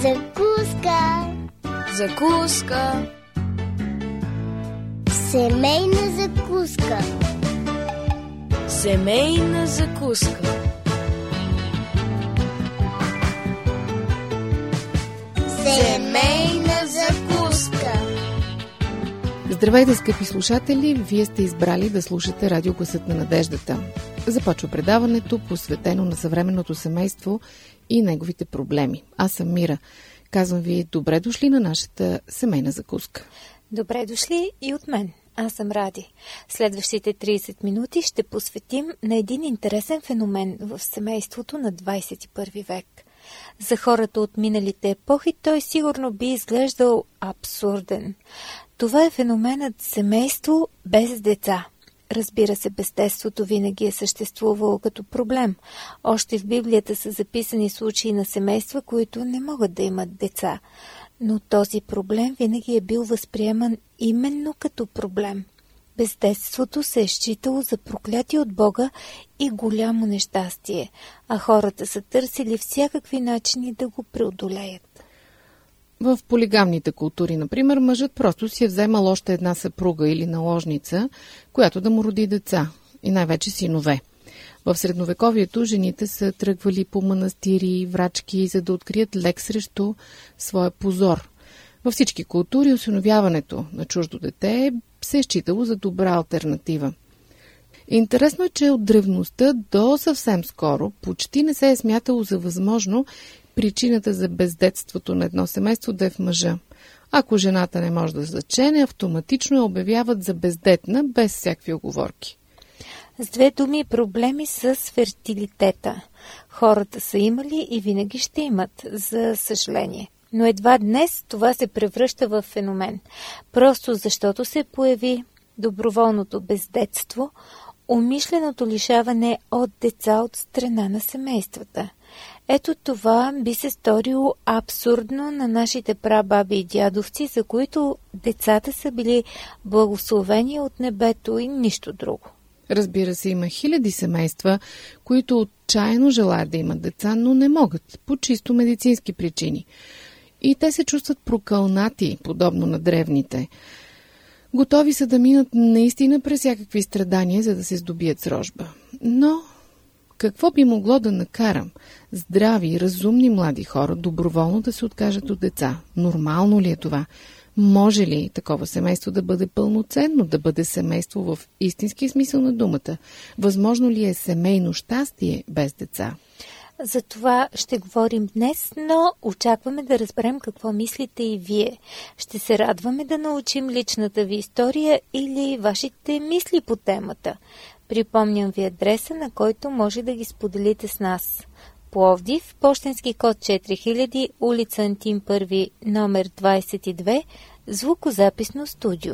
Закуска. Закуска. Семейна закуска. Семейна закуска. Семейна закуска. Здравейте, скъпи слушатели! Вие сте избрали да слушате Радио Гласът на надеждата. Започва предаването, посветено на съвременното семейство и неговите проблеми. Аз съм Мира. Казвам ви добре дошли на нашата семейна закуска. Добре дошли и от мен. Аз съм Ради. Следващите 30 минути ще посветим на един интересен феномен в семейството на 21 век. За хората от миналите епохи той сигурно би изглеждал абсурден. Това е феноменът семейство без деца. Разбира се, бездетството винаги е съществувало като проблем. Още в Библията са записани случаи на семейства, които не могат да имат деца. Но този проблем винаги е бил възприеман именно като проблем. Бездетството се е считало за проклятие от Бога и голямо нещастие, а хората са търсили всякакви начини да го преодолеят. В полигамните култури, например, мъжът просто си е вземал още една съпруга или наложница, която да му роди деца, и най-вече синове. В средновековието жените са тръгвали по манастири и врачки, за да открият лек срещу своя позор. Във всички култури осиновяването на чуждо дете се е считало за добра алтернатива. Интересно е, че от древността до съвсем скоро почти не се е смятало за възможно причината за бездетството на едно семейство да е в мъжа. Ако жената не може да зачене, автоматично я обявяват за бездетна, без всякакви уговорки. С две думи, проблеми с фертилитета. Хората са имали и винаги ще имат, за съжаление. Но едва днес това се превръща в феномен. Просто защото се появи доброволното бездетство, умишленото лишаване от деца от страна на семействата. Ето това би се сторило абсурдно на нашите прабаби и дядовци, за които децата са били благословени от небето и нищо друго. Разбира се, има хиляди семейства, които отчаяно желаят да имат деца, но не могат, по чисто медицински причини. И те се чувстват прокълнати, подобно на древните. Готови са да минат наистина през всякакви страдания, за да се здобият с рожба. Но какво би могло да накарам здрави и разумни млади хора доброволно да се откажат от деца? Нормално ли е това? Може ли такова семейство да бъде пълноценно, да бъде семейство в истински смисъл на думата? Възможно ли е семейно щастие без деца? За това ще говорим днес, но очакваме да разберем какво мислите и вие. Ще се радваме да научим личната ви история или вашите мисли по темата. Припомням ви адреса, на който може да ги споделите с нас. Пловдив, пощенски код 4000, улица Антим 1, номер 22, звукозаписно студио.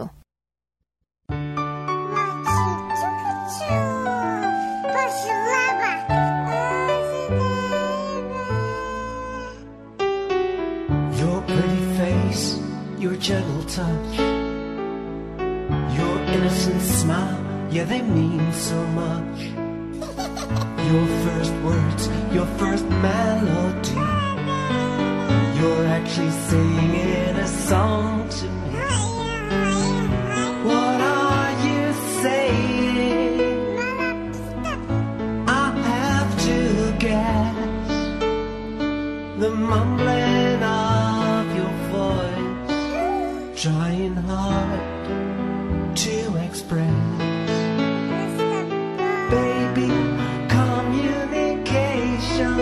Your pretty face, your gentle touch, your innocent smile, yeah, they mean so much. Your first words, your first melody, you're actually singing a song to me. What are you saying? I have to guess. The mumbling of your voice, trying hard to express. Baby, communication.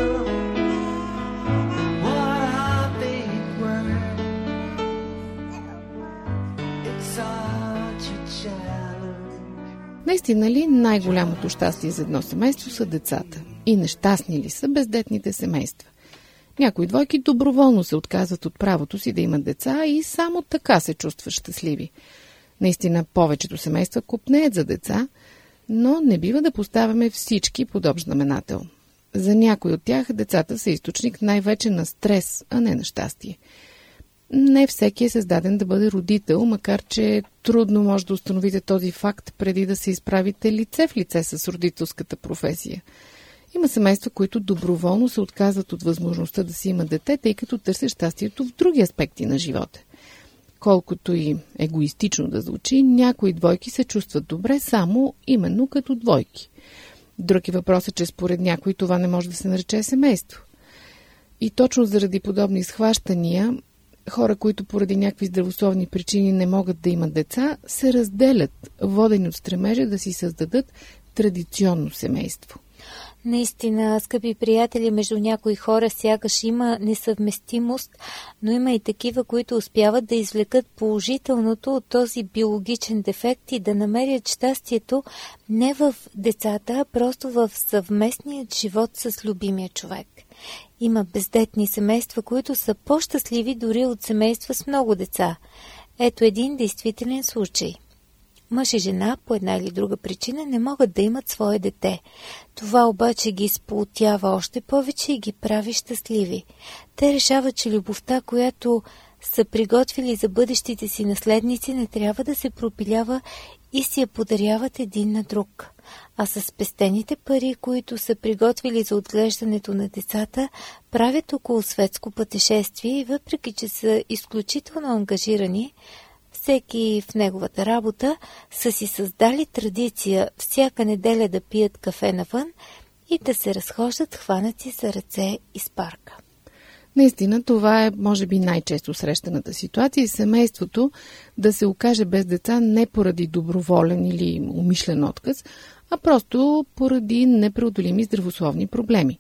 What are these words? It's such a challenge. Наистина ли най-голямото щастие за едно семейство са децата? И нещастни ли са бездетните семейства? Някои двойки доброволно се отказват от правото си да имат деца и само така се чувстват щастливи. Наистина повечето семейства копнеят за деца, но не бива да поставяме всички под общ знаменател. За някои от тях децата са източник най-вече на стрес, а не на щастие. Не всеки е създаден да бъде родител, макар че трудно може да установите този факт преди да се изправите лице в лице с родителската професия. Има семейства, които доброволно се отказват от възможността да си имат дете, тъй като търсят щастието в други аспекти на живота. Колкото и егоистично да звучи, някои двойки се чувстват добре само именно като двойки. Друг е въпросът, че според някои това не може да се нарече семейство. И точно заради подобни схващания, хора, които поради някакви здравословни причини не могат да имат деца, се разделят, водени от стремежа да си създадат традиционно семейство. Наистина, скъпи приятели, между някои хора сякаш има несъвместимост, но има и такива, които успяват да извлекат положителното от този биологичен дефект и да намерят щастието не в децата, а просто в съвместният живот с любимия човек. Има бездетни семейства, които са по-щастливи дори от семейства с много деца. Ето един действителен случай. Мъж и жена по една или друга причина не могат да имат свое дете. Това обаче ги сплотява още повече и ги прави щастливи. Те решават, че любовта, която са приготвили за бъдещите си наследници, не трябва да се пропилява и си я подаряват един на друг. А с спестените пари, които са приготвили за отглеждането на децата, правят около светско пътешествие и въпреки, че са изключително ангажирани, всеки в неговата работа, са си създали традиция всяка неделя да пият кафе навън и да се разхождат хванати за ръце из парка. Наистина, това е, може би, най-често срещаната ситуация и семейството да се окаже без деца не поради доброволен или умишлен отказ, а просто поради непреодолими здравословни проблеми.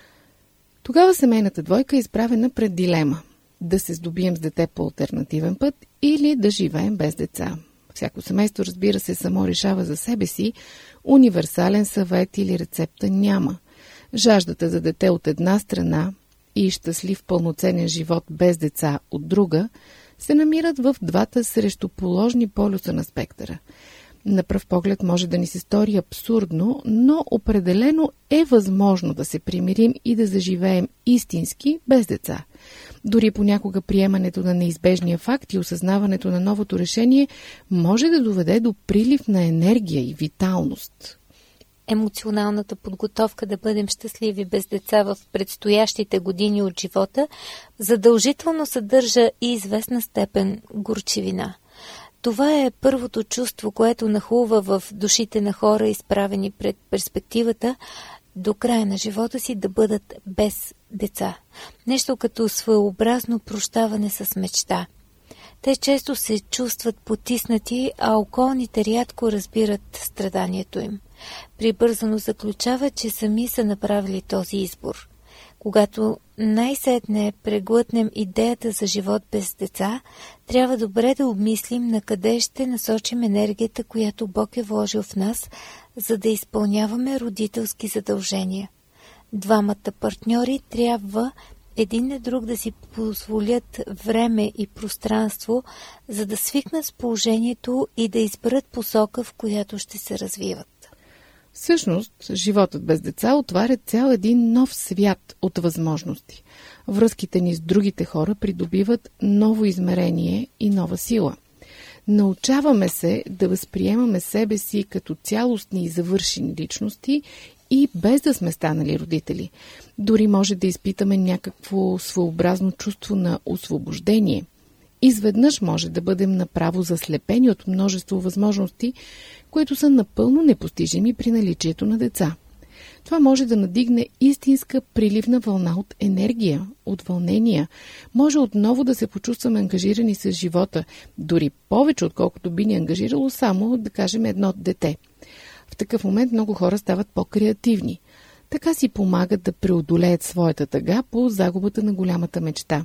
Тогава семейната двойка е изправена пред дилема – да се здобием с дете по алтернативен път или да живеем без деца. Всяко семейство, разбира се, само решава за себе си, универсален съвет или рецепта няма. Жаждата за дете от една страна и щастлив пълноценен живот без деца от друга се намират в двата срещуположни полюса на спектъра. На пръв поглед може да ни се стори абсурдно, но определено е възможно да се примирим и да заживеем истински без деца. Дори понякога приемането на неизбежния факт и осъзнаването на новото решение може да доведе до прилив на енергия и виталност. Емоционалната подготовка да бъдем щастливи без деца в предстоящите години от живота задължително съдържа и известна степен горчивина. Това е първото чувство, което нахлува в душите на хора, изправени пред перспективата до края на живота си да бъдат без деца. Нещо като своеобразно прощаване с мечта. Те често се чувстват потиснати, а околните рядко разбират страданието им. Прибързано заключава, че сами са направили този избор. Когато най-сетне преглътнем идеята за живот без деца, трябва добре да обмислим на къде ще насочим енергията, която Бог е вложил в нас, за да изпълняваме родителски задължения. Двамата партньори трябва един на друг да си позволят време и пространство, за да свикнат с положението и да изберат посока, в която ще се развиват. Всъщност, животът без деца отваря цял един нов свят от възможности. Връзките ни с другите хора придобиват ново измерение и нова сила. Научаваме се да възприемаме себе си като цялостни и завършени личности и без да сме станали родители. Дори може да изпитаме някакво своеобразно чувство на освобождение. Изведнъж може да бъдем направо заслепени от множество възможности, които са напълно непостижими при наличието на деца. Това може да надигне истинска приливна вълна от енергия, от вълнения. Може отново да се почувстваме ангажирани с живота, дори повече, отколкото би ни ангажирало само, да кажем, едно дете. В такъв момент много хора стават по-креативни. Така си помагат да преодолеят своята тъга по загубата на голямата мечта.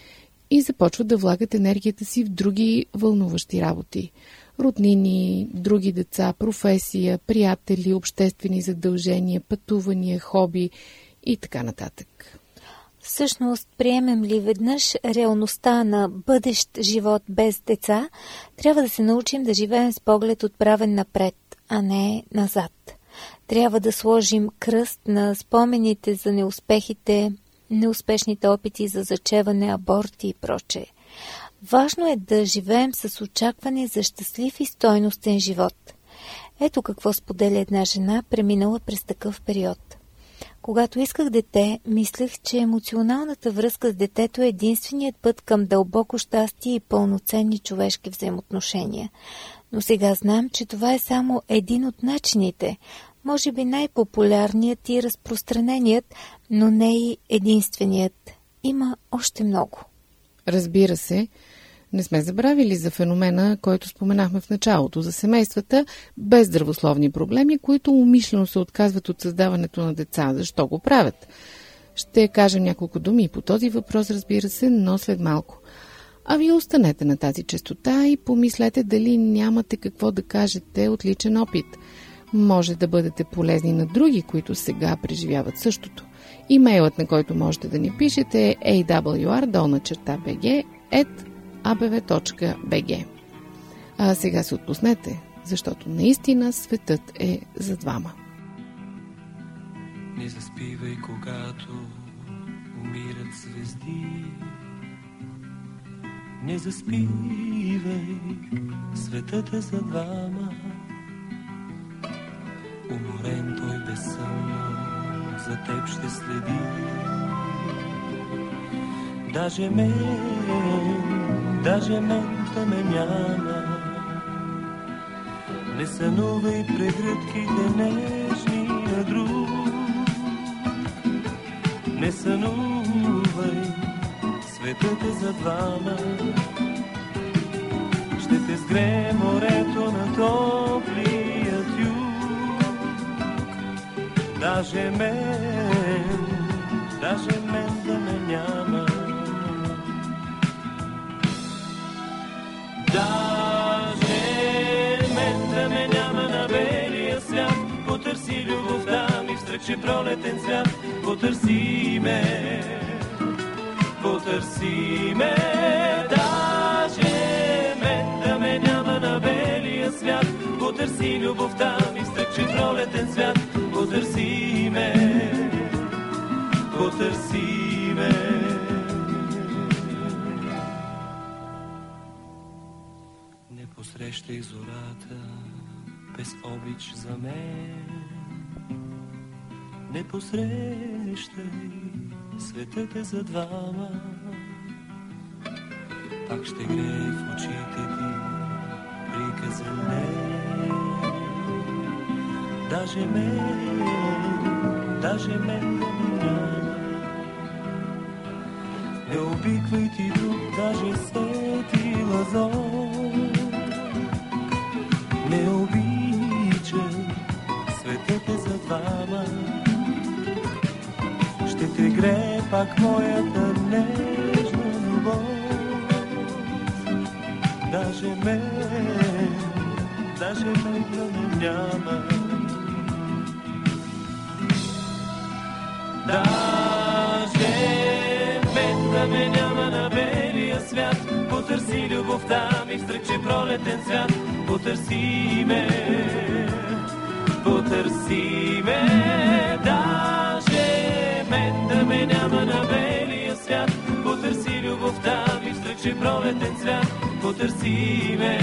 И започват да влагат енергията си в други вълнуващи работи. Роднини, други деца, професия, приятели, обществени задължения, пътувания, хоби и така нататък. Всъщност, приемем ли веднъж реалността на бъдещ живот без деца, трябва да се научим да живеем с поглед отправен напред, а не назад. Трябва да сложим кръст на спомените за неуспехите, неуспешните опити за зачеване, аборти и прочее. Важно е да живеем с очакване за щастлив и стойностен живот. Ето какво споделя една жена, преминала през такъв период. Когато исках дете, мислех, че емоционалната връзка с детето е единственият път към дълбоко щастие и пълноценни човешки взаимоотношения. Но сега знам, че това е само един от начините, може би най-популярният и разпространеният, но не и единственият. Има още много. Разбира се, не сме забравили за феномена, който споменахме в началото, за семействата без здравословни проблеми, които умишлено се отказват от създаването на деца. Защо го правят? Ще кажем няколко думи по този въпрос, разбира се, но след малко. А вие останете на тази честота и помислете дали нямате какво да кажете от личен опит. Може да бъдете полезни на други, които сега преживяват същото. Имейлът, на който можете да ни пишете е awr@abv.bg. А сега се отпуснете, защото наистина светът е за двама. Не заспивай, когато умират звезди. Не заспивай, светът е за двама. Уморен той безсънно за теб ще следи. Даже мен да ме няма. Не сънувай прегръдките нежни на друг. Не сънувай, светът е за двама. Ще те сгрее морето на топлият юг. Даже мен да ме няма. Даже мен да ме няма на белия свят. Потърси любовта ми в стръкче пролетен цвят. Потърси ме. Даже мен да ме няма на белия свят. Потърси любовта ми в стръкче пролетен цвят. Потърси ме. Не посрещай зората без обич за мен. Не посрещай, светът е за двама. Пак ще грее в очите ти приказен ден. Даже мен да ме няма. Не обиквай ти друг, даже светила зор. Не обичай, светът е за двама. Ще те грее пак моята нежна любов. Даже мен да ме няма. Даже мен да ме няма на белия свят. Потърси любовта ми в стръкче пролетен цвят. Потърси ме. Даже мен да ме няма на белия свят. Потърси любовта ми в стръкче пролетен цвят. Потърси ме.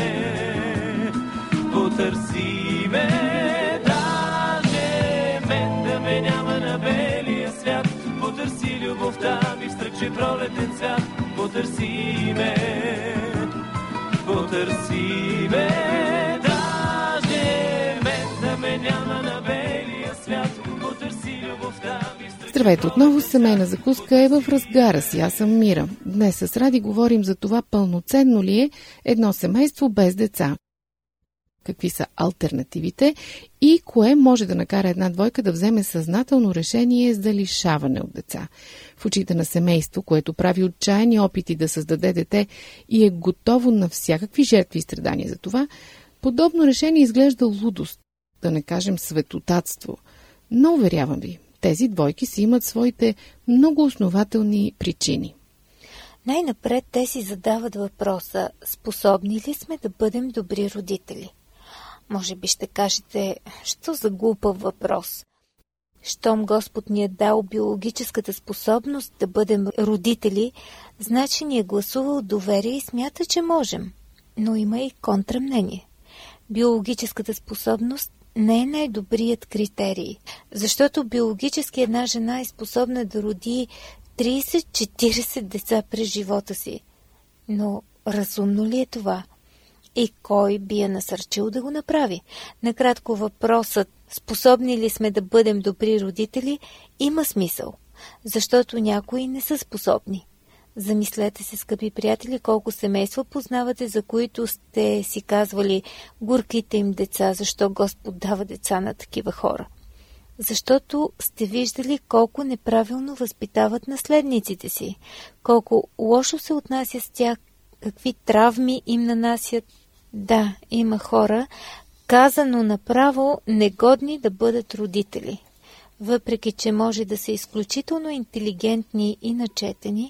Даже мен да ме няма на белия свят. Потърси любовта ми в стръкче пролетен цвят. Потърси ме. Даже мен да ме няма на белия свят. Потърси любовта ми в стръкче. Здравейте отново, семейна закуска е в разгара си. Аз съм Мира. Днес с Ради говорим за това пълноценно ли е едно семейство без деца. Какви са алтернативите и кое може да накара една двойка да вземе съзнателно решение за лишаване от деца. В очите на семейство, което прави отчаяни опити да създаде дете и е готово на всякакви жертви и страдания за това, подобно решение изглежда лудост, да не кажем светотатство. Но уверявам ви, тези двойки си имат своите много основателни причини. Най-напред те си задават въпроса: способни ли сме да бъдем добри родители? Може би ще кажете, що за глупав въпрос? Щом Господ ни е дал биологическата способност да бъдем родители, значи ни е гласувал доверие и смята, че можем. Но има и контрамнение. Биологическата способност не е най-добрият критерий, защото биологически една жена е способна да роди 30-40 деца през живота си. Но разумно ли е това? И кой би я насърчил да го направи? Накратко въпросът, способни ли сме да бъдем добри родители, има смисъл, защото някои не са способни. Замислете се, скъпи приятели, колко семейства познавате, за които сте си казвали горките им деца, защо Господ дава деца на такива хора. Защото сте виждали колко неправилно възпитават наследниците си, колко лошо се отнася с тях, какви травми им нанасят. Да, има хора, казано направо, негодни да бъдат родители. Въпреки че може да са изключително интелигентни и начетени,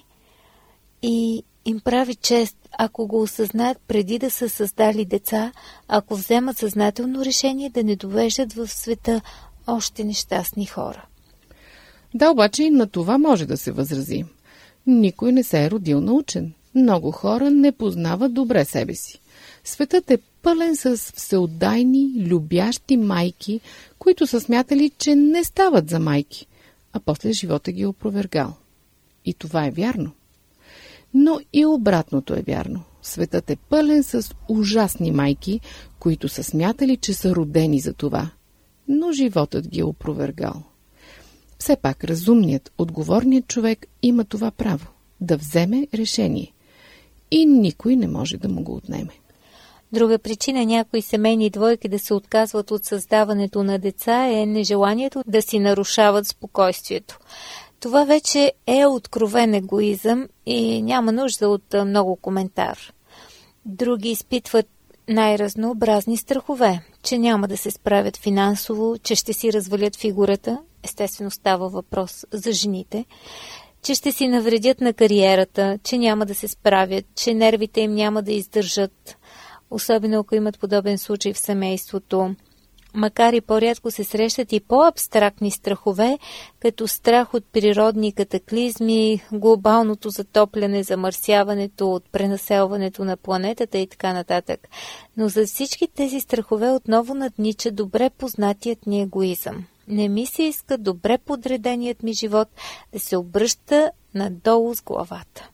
и им прави чест, ако го осъзнаят преди да са създали деца, ако вземат съзнателно решение да не довеждат в света още нещастни хора. Да, обаче и на това може да се възрази. Никой не се е родил научен. Много хора не познават добре себе си. Светът е пълен с всеотдайни, любящи майки, които са смятали, че не стават за майки, а после живота ги е опровергал. И това е вярно. Но и обратното е вярно. Светът е пълен с ужасни майки, които са смятали, че са родени за това, но животът ги е опровергал. Все пак разумният, отговорният човек има това право да вземе решение и никой не може да му го отнеме. Друга причина някои семейни двойки да се отказват от създаването на деца е нежеланието да си нарушават спокойствието. Това вече е откровен егоизъм и няма нужда от много коментар. Други изпитват най-разнообразни страхове, че няма да се справят финансово, че ще си развалят фигурата, естествено става въпрос за жените, че ще си навредят на кариерата, че няма да се справят, че нервите им няма да издържат, особено ако имат подобен случай в семейството. Макар и по-рядко се срещат и по-абстрактни страхове, като страх от природни катаклизми, глобалното затопляне, замърсяването, от пренаселването на планетата и така нататък. Но за всички тези страхове отново наднича добре познатият ни егоизъм. Не ми се иска добре подреденият ми живот да се обръща надолу с главата.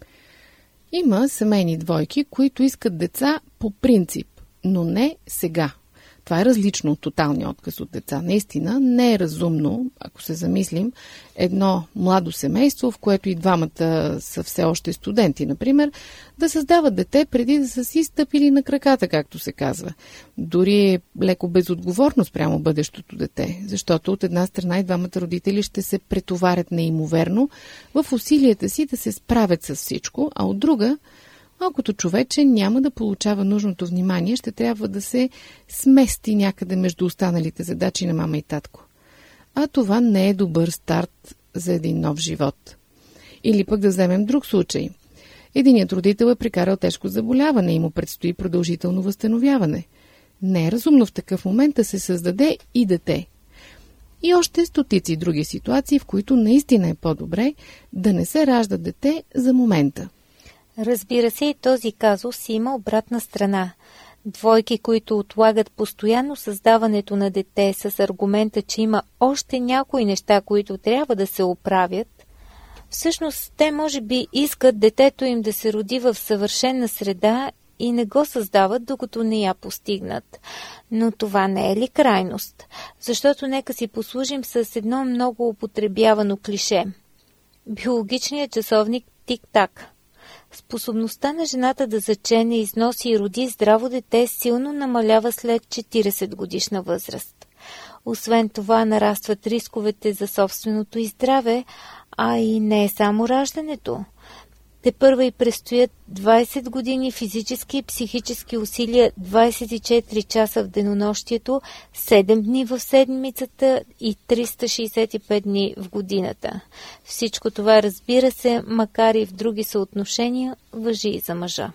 Има семейни двойки, които искат деца по принцип, но не сега. Това е различно от тоталния отказ от деца. Наистина не е разумно, ако се замислим, едно младо семейство, в което и двамата са все още студенти, например, да създават дете преди да са си стъпили на краката, както се казва. Дори е леко безотговорно спрямо бъдещото дете, защото от една страна и двамата родители ще се претоварят неимоверно в усилията си да се справят с всичко, а от друга малкото човече няма да получава нужното внимание, ще трябва да се смести някъде между останалите задачи на мама и татко. А това не е добър старт за един нов живот. Или пък да вземем друг случай. Единият родител е прекарал тежко заболяване и му предстои продължително възстановяване. Не е разумно в такъв момент да се създаде и дете. И още стотици други ситуации, в които наистина е по-добре да не се ражда дете за момента. Разбира се, и този казус има обратна страна. Двойки, които отлагат постоянно създаването на дете с аргумента, че има още някои неща, които трябва да се оправят, всъщност те може би искат детето им да се роди в съвършена среда и не го създават, докато не я постигнат. Но това не е ли крайност? Защото нека си послужим с едно много употребявано клише. Биологичният часовник тик-так. Способността на жената да зачене, износи и роди здраво дете силно намалява след 40 годишна възраст. Освен това нарастват рисковете за собственото й здраве, а и не е само раждането. Тепърва й предстоят 20 години физически и психически усилия, 24 часа в денонощието, 7 дни в седмицата и 365 дни в годината. Всичко това, разбира се, макар и в други съотношения, важи и за мъжа.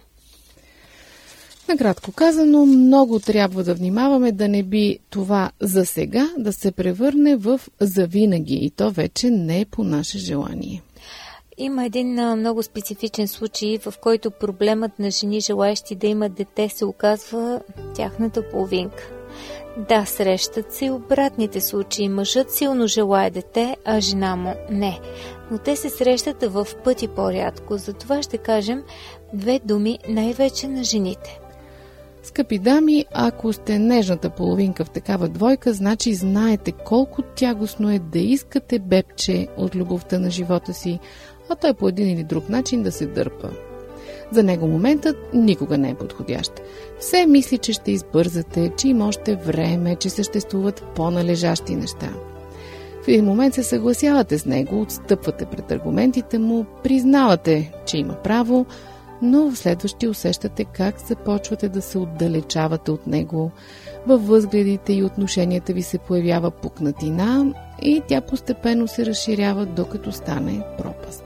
Накратко казано, много трябва да внимаваме да не би това за сега да се превърне в завинаги и то вече не е по наше желание. Има един много специфичен случай, в който проблемът на жени, желаещи да имат дете, се оказва тяхната половинка. Да, срещат се и обратните случаи. Мъжът силно желае дете, а жена му не. Но те се срещат в пъти по-рядко. Затова ще кажем 2 думи най-вече на жените. Скъпи дами, ако сте нежната половинка в такава двойка, значи знаете колко тягостно е да искате бебче от любовта на живота си, а той по един или друг начин да се дърпа. За него моментът никога не е подходящ. Все мисли, че ще избързате, че има още време, че съществуват по-належащи неща. В един момент се съгласявате с него, отстъпвате пред аргументите му, признавате, че има право, но в следващи усещате как започвате да се отдалечавате от него. Във възгледите и отношенията ви се появява пукнатина и тя постепенно се разширява, докато стане пропаст.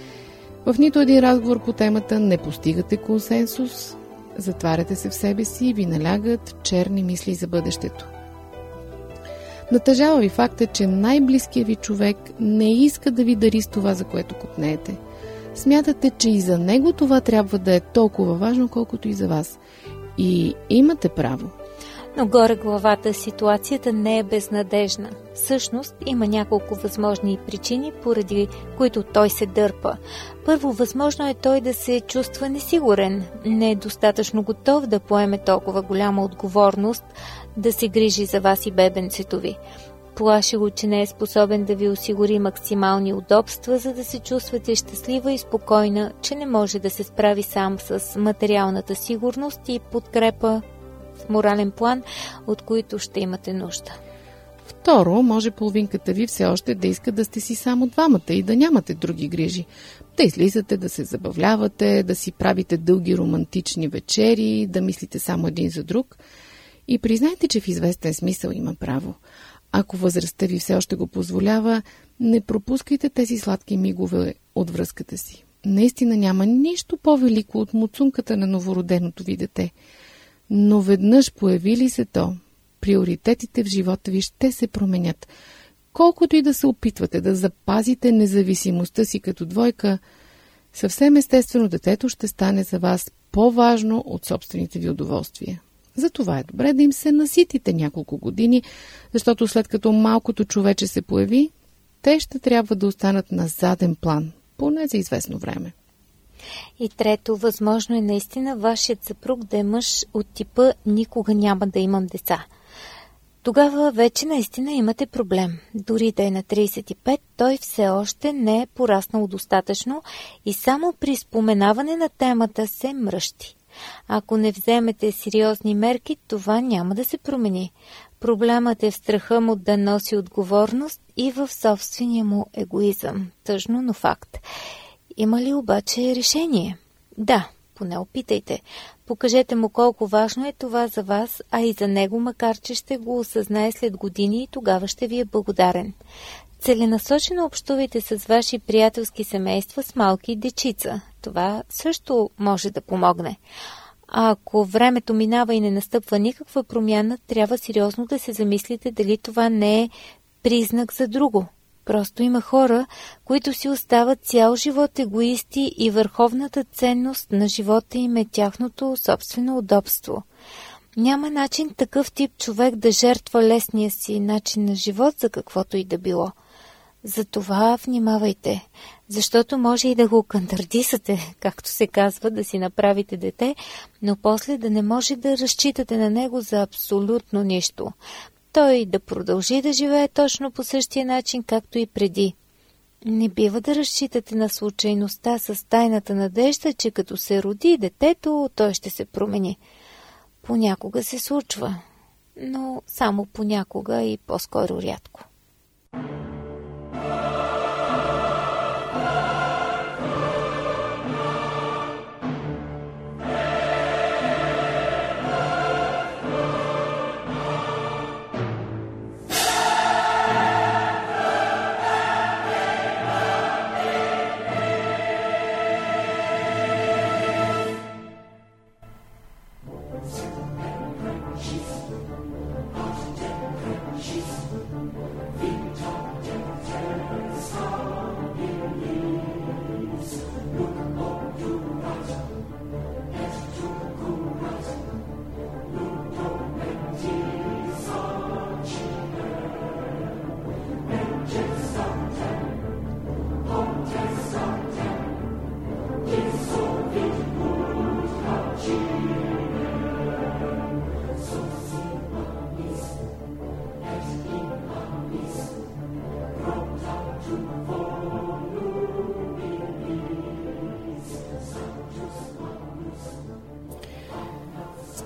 В нито един разговор по темата не постигате консенсус, затваряте се в себе си и ви налягат черни мисли за бъдещето. Натъжава ви факта, че най-близкият ви човек не иска да ви дари с това, за което копнеете. Смятате, че и за него това трябва да е толкова важно, колкото и за вас. И имате право. Но горе главата ситуацията не е безнадежна. Всъщност има няколко възможни причини, поради които той се дърпа. Първо, възможно е той да се чувства несигурен, не е достатъчно готов да поеме толкова голяма отговорност, да се грижи за вас и бебенцето ви. Плаши го, че не е способен да ви осигури максимални удобства, за да се чувствате щастлива и спокойна, че не може да се справи сам с материалната сигурност и подкрепа в морален план, от които ще имате нужда. Второ, може половинката ви все още да иска да сте си само двамата и да нямате други грижи. Да излизате, да се забавлявате, да си правите дълги романтични вечери, да мислите само един за друг. И признайте, че в известен смисъл има право. Ако възрастта ви все още го позволява, не пропускайте тези сладки мигове от връзката си. Наистина няма нищо по-велико от муцунката на новороденото ви дете. Но веднъж появи се то, приоритетите в живота ви ще се променят. Колкото и да се опитвате да запазите независимостта си като двойка, съвсем естествено детето ще стане за вас по-важно от собствените ви удоволствия. Затова е добре да им се наситите няколко години, защото след като малкото човече се появи, те ще трябва да останат на заден план, поне за известно време. И трето, възможно е наистина вашият съпруг да е мъж от типа «никога няма да имам деца». Тогава вече наистина имате проблем. Дори да е на 35, той все още не е пораснал достатъчно и само при споменаване на темата се мръщи. Ако не вземете сериозни мерки, това няма да се промени. Проблемът е в страха му да носи отговорност и в собствения му егоизъм. Тъжно, но факт. Има ли обаче решение? Да, поне опитайте. Покажете му колко важно е това за вас, а и за него, макар че ще го осъзнае след години и тогава ще ви е благодарен. Целенасочено общувайте с ваши приятелски семейства с малки дечица. Това също може да помогне. А ако времето минава и не настъпва никаква промяна, трябва сериозно да се замислите дали това не е признак за друго. Просто има хора, които си остават цял живот егоисти и върховната ценност на живота им е тяхното собствено удобство. Няма начин такъв тип човек да жертва лесния си начин на живот за каквото и да било. Затова внимавайте, защото може и да го кантардисате, както се казва, да си направите дете, но после да не може да разчитате на него за абсолютно нищо. Той да продължи да живее точно по същия начин, както и преди. Не бива да разчитате на случайността с тайната надежда, че като се роди детето, той ще се промени. Понякога се случва, но само понякога и по-скоро рядко.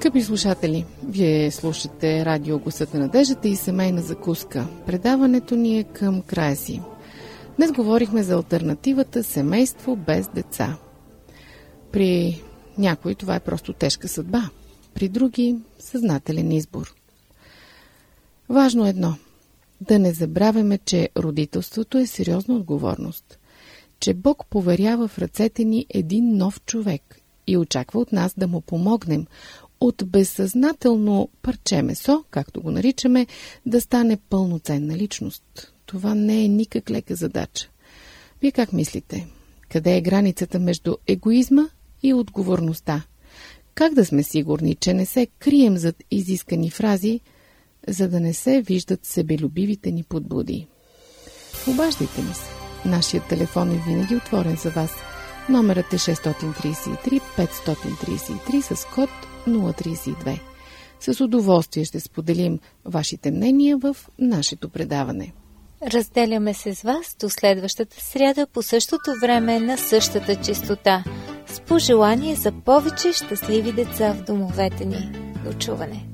Скъпи слушатели, вие слушате радио Гласът на надеждата и семейна закуска. Предаването ни е към края си. Днес говорихме за алтернативата семейство без деца. При някои това е просто тежка съдба, при други съзнателен избор. Важно едно – да не забравяме, че родителството е сериозна отговорност, че Бог поверява в ръцете ни един нов човек и очаква от нас да му помогнем от безсъзнателно парче месо, както го наричаме, да стане пълноценна личност. Това не е никак лека задача. Вие как мислите? Къде е границата между егоизма и отговорността? Как да сме сигурни, че не се крием зад изискани фрази, за да не се виждат себелюбивите ни подбуди? Обаждайте ми се. Нашият телефон е винаги отворен за вас. Номерът е 633-533 с код 032. С удоволствие ще споделим вашите мнения в нашето предаване. Разделяме се с вас до следващата сряда по същото време на същата честота, с пожелание за повече щастливи деца в домовете ни. До чуване!